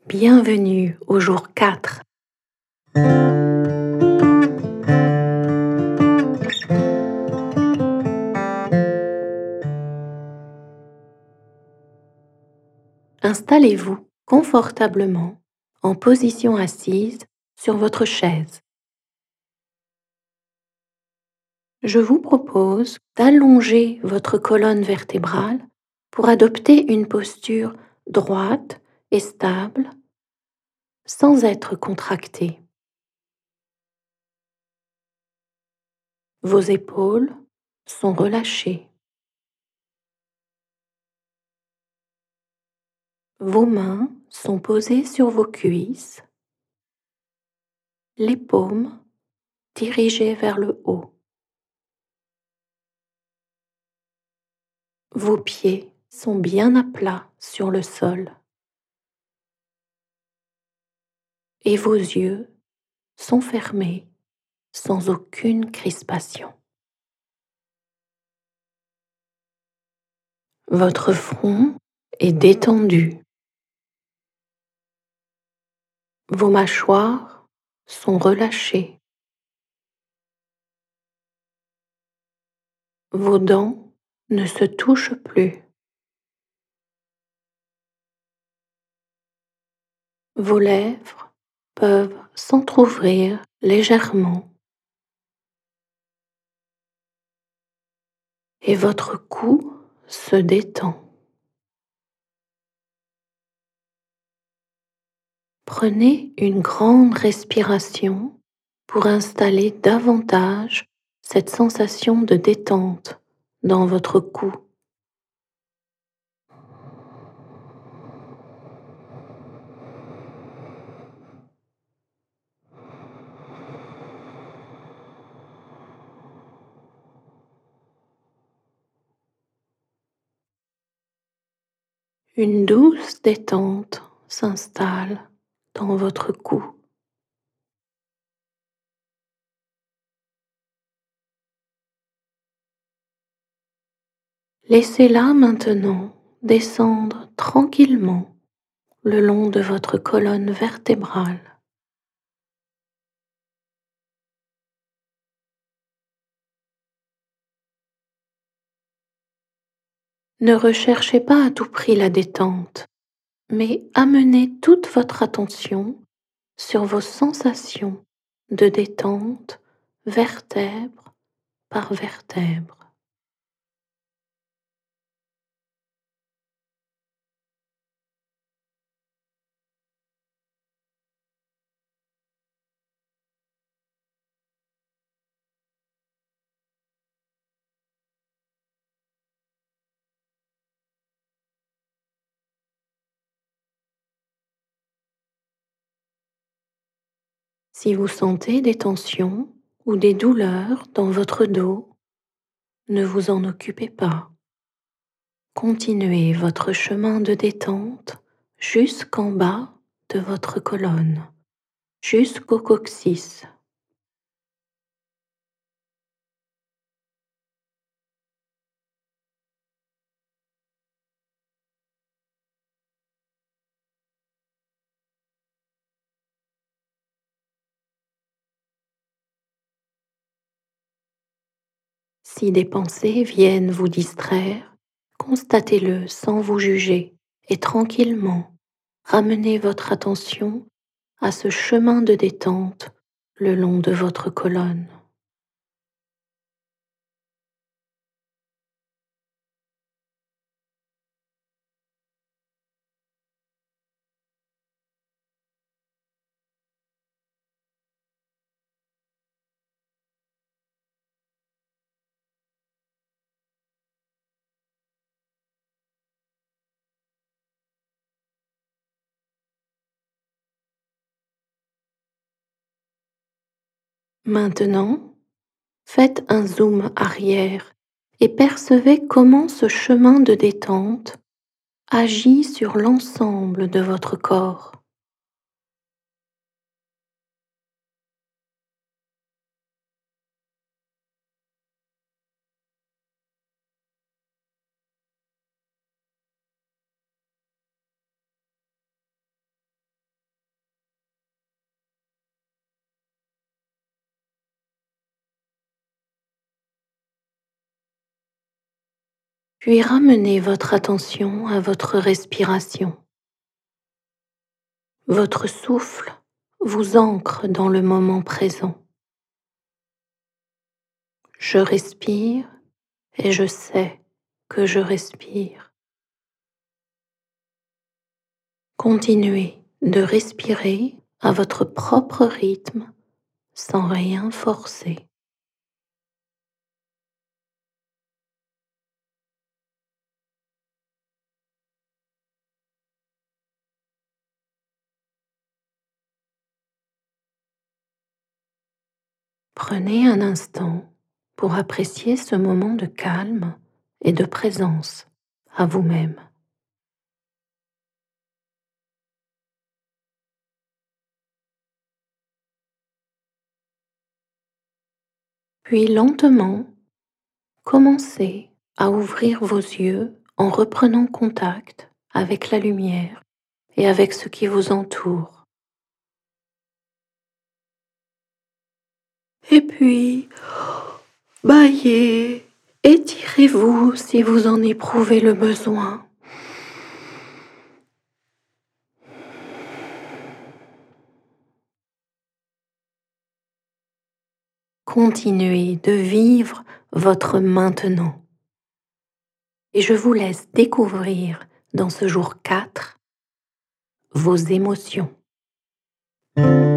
Bienvenue au jour 4. Installez-vous confortablement en position assise sur votre chaise. Je vous propose d'allonger votre colonne vertébrale pour adopter une posture droite et stable sans être contractée. Vos épaules sont relâchées. Vos mains sont posées sur vos cuisses, les paumes dirigées vers le haut. Vos pieds sont bien à plat sur le sol et vos yeux sont fermés sans aucune crispation. Votre front est détendu. Vos mâchoires sont relâchées. Vos dents ne se touchent plus. Vos lèvres peuvent s'entr'ouvrir légèrement et votre cou se détend. Prenez une grande respiration pour installer davantage cette sensation de détente dans votre cou. Une douce détente s'installe dans votre cou. Laissez-la maintenant descendre tranquillement le long de votre colonne vertébrale. Ne recherchez pas à tout prix la détente, mais amenez toute votre attention sur vos sensations de détente vertèbre par vertèbre. Si vous sentez des tensions ou des douleurs dans votre dos, ne vous en occupez pas. Continuez votre chemin de détente jusqu'en bas de votre colonne, jusqu'au coccyx. Si des pensées viennent vous distraire, constatez-le sans vous juger et tranquillement ramenez votre attention à ce chemin de détente le long de votre colonne. Maintenant, faites un zoom arrière et percevez comment ce chemin de détente agit sur l'ensemble de votre corps. Puis ramenez votre attention à votre respiration. Votre souffle vous ancre dans le moment présent. Je respire et je sais que je respire. Continuez de respirer à votre propre rythme sans rien forcer. Prenez un instant pour apprécier ce moment de calme et de présence à vous-même. Puis lentement, commencez à ouvrir vos yeux en reprenant contact avec la lumière et avec ce qui vous entoure. Et puis, baillez, étirez-vous si vous en éprouvez le besoin. Continuez de vivre votre maintenant. Et je vous laisse découvrir dans ce jour 4 vos émotions.